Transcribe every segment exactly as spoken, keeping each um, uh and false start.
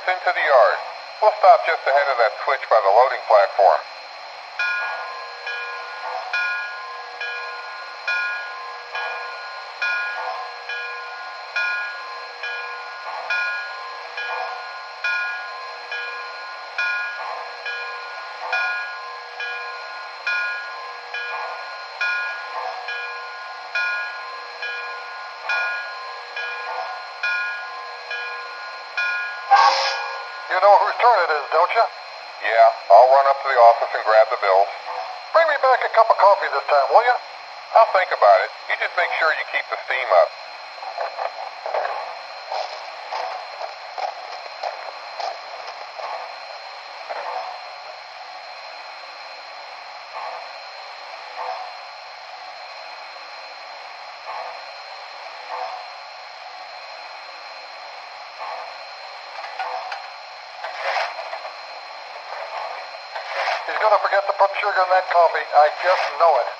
into the yard. We'll stop just ahead of that switch by the loading platform. You know whose turn it is, don't you? Yeah, I'll run up to the office and grab the bills. Bring me back a cup of coffee this time, will you? I'll think about it. You just make sure you keep the steam up. He's going to forget to put sugar in that coffee. I just know it.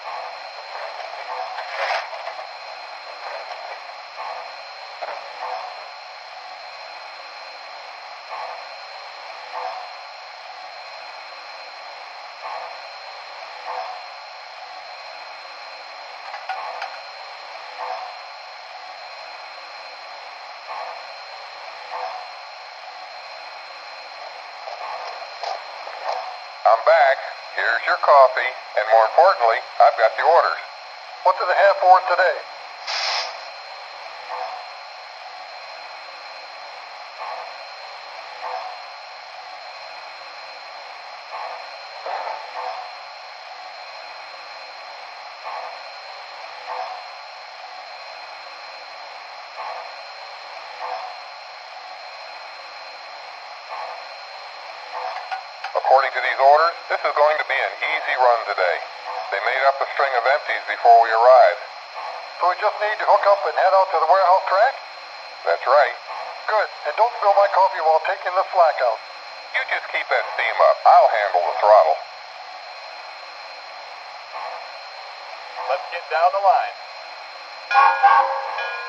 I'm back. Here's your coffee, and more importantly, I've got the orders. What do they have for us today? According to these orders, this is going to be an easy run today. They made up a string of empties before we arrived. So we just need to hook up and head out to the warehouse track? That's right. Good. And don't spill my coffee while taking the slack out. You just keep that steam up. I'll handle the throttle. Let's get down the line.